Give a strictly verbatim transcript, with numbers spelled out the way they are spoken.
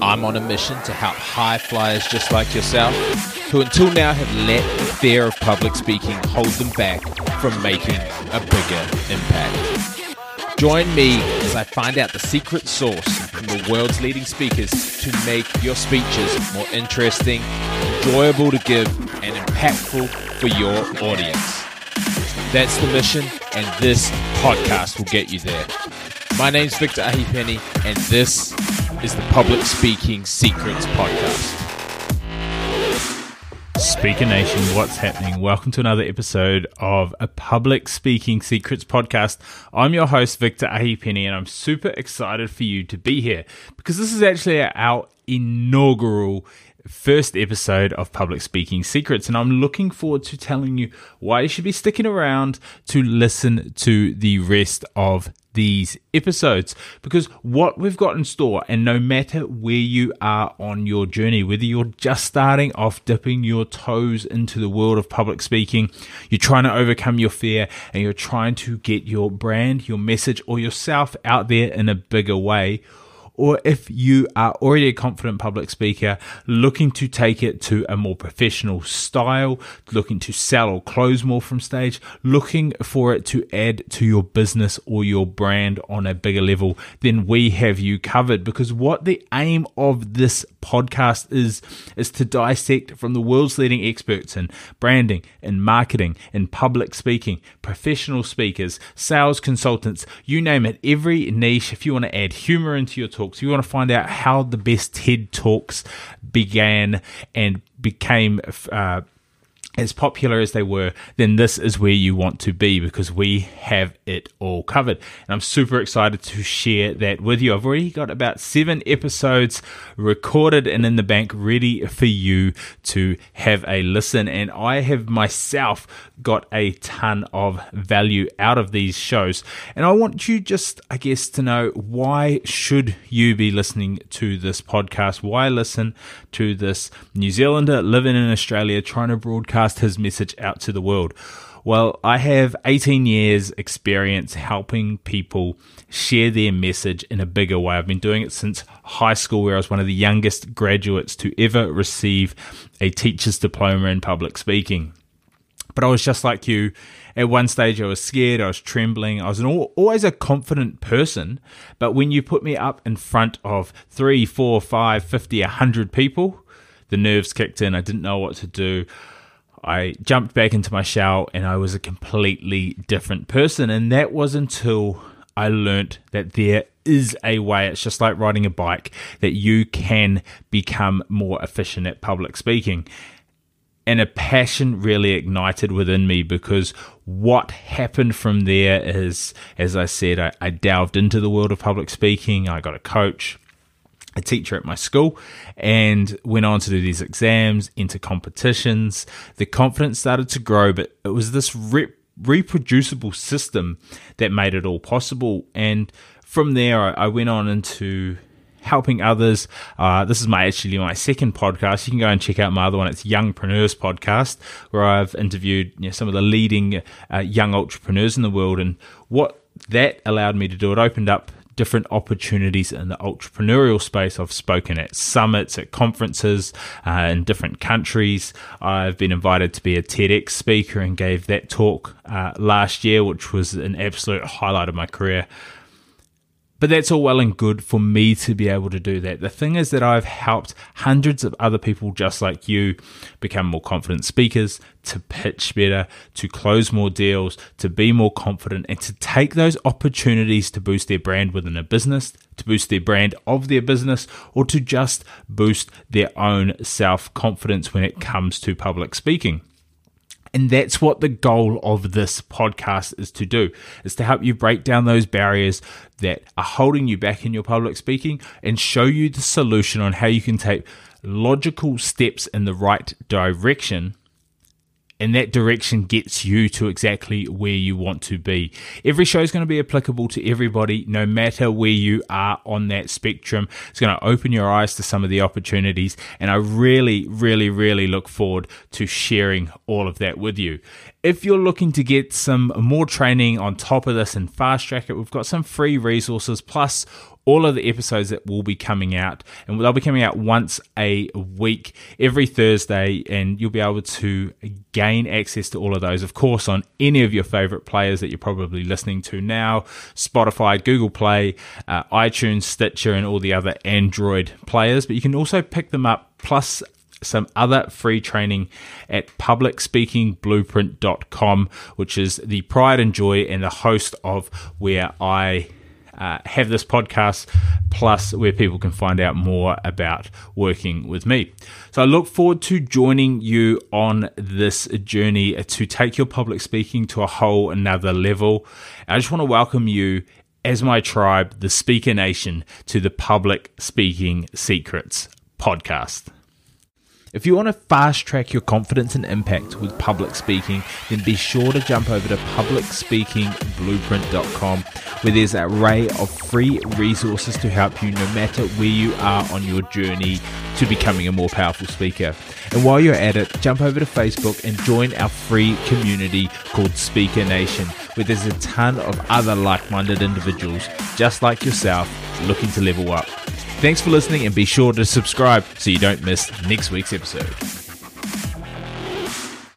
I'm on a mission to help high flyers just like yourself, who until now have let the fear of public speaking hold them back from making a bigger impact. Join me as I find out the secret sauce from the world's leading speakers to make your speeches more interesting, enjoyable to give, and impactful for your audience. That's the mission, and this podcast will get you there. My name's Victor Ahipeni, and this is the Public Speaking Secrets Podcast. Speaker Nation, what's happening? Welcome to another episode of a Public Speaking Secrets Podcast. I'm your host, Victor Ahipeni, and I'm super excited for you to be here because this is actually our inaugural first episode of Public Speaking Secrets, and I'm looking forward to telling you why you should be sticking around to listen to the rest of these episodes, because what we've got in store, and no matter where you are on your journey, whether you're just starting off dipping your toes into the world of public speaking, you're trying to overcome your fear, and you're trying to get your brand, your message, or yourself out there in a bigger way, or if you are already a confident public speaker looking to take it to a more professional style, looking to sell or close more from stage, looking for it to add to your business or your brand on a bigger level, then we have you covered. Because what the aim of this podcast is, is to dissect from the world's leading experts in branding, in marketing, in public speaking, professional speakers, sales consultants, you name it, every niche. If you want to add humor into your talks, you want to find out how the best TED Talks began and became uh, as popular as they were, then this is where you want to be, because we have it all covered. And I'm super excited to share that with you. I've already got about seven episodes recorded and in the bank ready for you to have a listen. And I have myself got a ton of value out of these shows. And I want you just, I guess, to know, why should you be listening to this podcast? Why listen to this New Zealander living in Australia trying to broadcast his message out to the world? Well, I have eighteen years experience helping people share their message in a bigger way. I've been doing it since high school, where I was one of the youngest graduates to ever receive a teacher's diploma in public speaking. But I was just like you. At one stage, I was scared, I was trembling, I was an, always a confident person, but when you put me up in front of three, four, five, fifty, a hundred people, the nerves kicked in. I didn't know what to do. I jumped back into my shell and I was a completely different person. And that was until I learnt that there is a way, it's just like riding a bike, that you can become more efficient at public speaking. And a passion really ignited within me, because what happened from there is, as I said, I, I delved into the world of public speaking. I got a coach, a teacher at my school, and went on to do these exams, enter competitions. The confidence started to grow, but it was this rep- reproducible system that made it all possible. And from there, I, I went on into helping others. Uh, this is my actually my second podcast. You can go and check out my other one. It's Youngpreneurs Podcast, where I've interviewed you know, some of the leading uh, young entrepreneurs in the world. And what that allowed me to do, it opened up different opportunities in the entrepreneurial space. I've spoken at summits, at conferences uh, in different countries. I've been invited to be a TEDx speaker and gave that talk uh, last year, which was an absolute highlight of my career. But that's all well and good for me to be able to do that. The thing is that I've helped hundreds of other people just like you become more confident speakers, to pitch better, to close more deals, to be more confident, and to take those opportunities to boost their brand within a business, to boost their brand of their business, or to just boost their own self-confidence when it comes to public speaking. And that's what the goal of this podcast is to do, is to help you break down those barriers that are holding you back in your public speaking and show you the solution on how you can take logical steps in the right direction. And that direction gets you to exactly where you want to be. Every show is going to be applicable to everybody, no matter where you are on that spectrum. It's going to open your eyes to some of the opportunities. And I really, really, really look forward to sharing all of that with you. If you're looking to get some more training on top of this and fast track it, we've got some free resources plus all of the episodes that will be coming out, and they'll be coming out once a week, every Thursday, and you'll be able to gain access to all of those, of course, on any of your favorite players that you're probably listening to now, Spotify, Google Play, uh, iTunes, Stitcher, and all the other Android players. But you can also pick them up, plus some other free training at public speaking blueprint dot com, which is the pride and joy and the host of where I uh, have this podcast, plus where people can find out more about working with me. So I look forward to joining you on this journey to take your public speaking to a whole another level. I just want to welcome you as my tribe, the Speaker Nation, to the Public Speaking Secrets podcast. If you want to fast track your confidence and impact with public speaking, then be sure to jump over to public speaking blueprint dot com, where there's an array of free resources to help you no matter where you are on your journey to becoming a more powerful speaker. And while you're at it, jump over to Facebook and join our free community called Speaker Nation, where there's a ton of other like-minded individuals just like yourself looking to level up. Thanks for listening, and be sure to subscribe so you don't miss next week's episode.